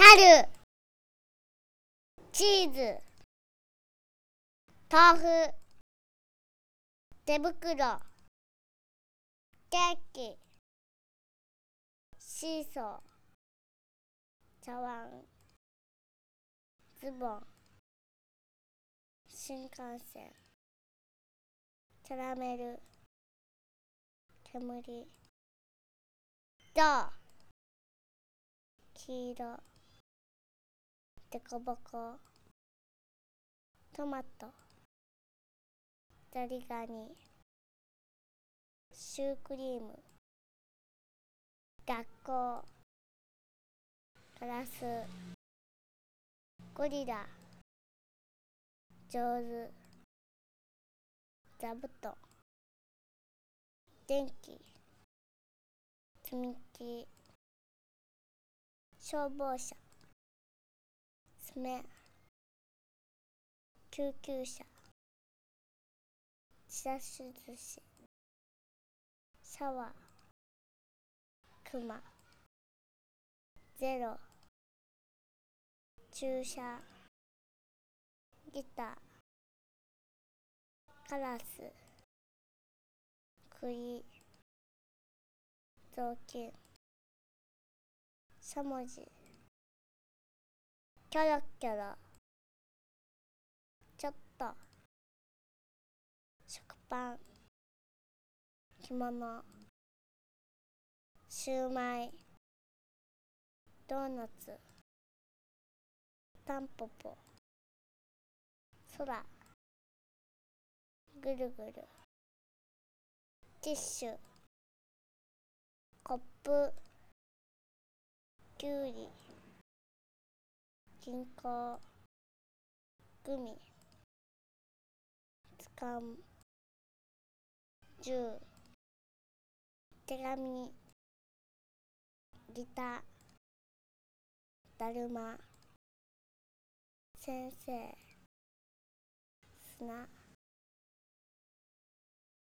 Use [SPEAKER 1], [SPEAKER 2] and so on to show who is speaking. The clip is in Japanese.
[SPEAKER 1] 春、チーズ、豆腐、手袋、ケーキ、シーソー、茶碗、ズボン、新幹線、キャラメル、煙、銅、黄色、デコボコ、トマト、ザリガニ、シュークリーム、学校、ガラス、ゴリラ、上手、座布団、電気、積み木、消防車、爪、救急車、ちらし寿司、シャワー、クマ、ゼロ、注射、ギター、カラス、栗、雑巾、しゃもじ、キョロキョロ、ちょっと、食パン、着物、シューマイ、ドーナツ、タンポポ、空、ぐるぐる、ティッシュ、コップ、きゅうり、銀行、グミ、つかむ、銃、手紙、ギター、だるま、先生、砂。